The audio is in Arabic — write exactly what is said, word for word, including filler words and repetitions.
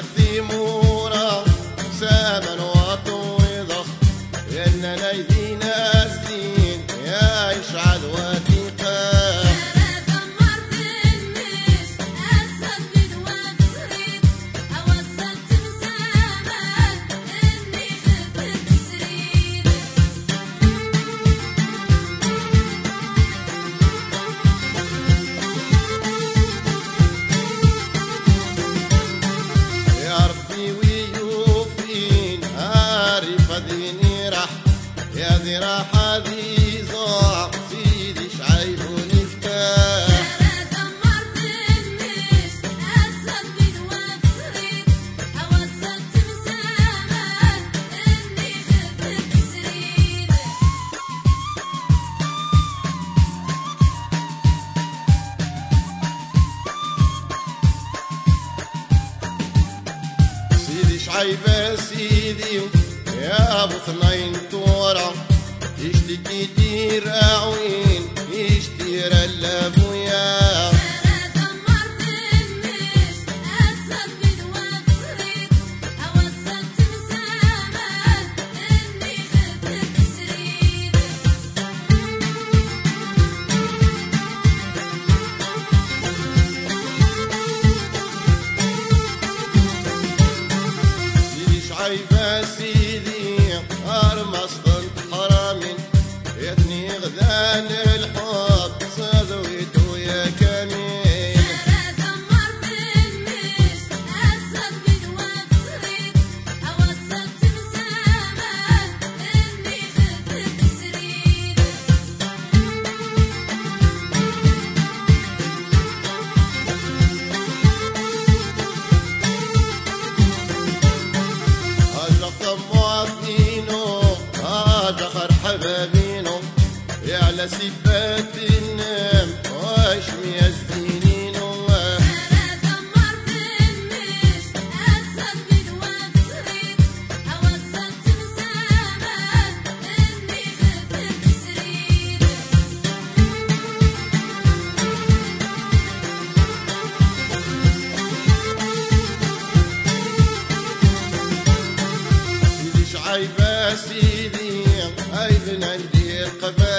ثمورة سامن وطويضة إننا يدينا الزين يا يشعل وثيقة يا ذي راحة ذي ضاع سيدي شعيب ونفتاح أنا دمرت الناس أسد بدوات صريت أوصلت مسامات إني خفت سرير سيدي شعيب سيدي يا ابو اثنين تورا يشتكي دير اعوين يشتير الابويا انا دمرت الناس اسد بدوات صريت اوصلت مسامات اني خفت سرير سيدي شعيب سيدي أرمس بنت حرام يتني غذان الحب صدويته يا كمين أنا دمرت الناس أسد بدوات صريت أوصلت مسامات إني خفت سرير أجرق موافينو أجخر حبابينو يعلى سبات النام واشمي الزينينو أنا دمرت الناس أسد بدوات صريت أوصلت مسامات إني خفت سرير سيدي شعيب سيدي أي بن ندير قبل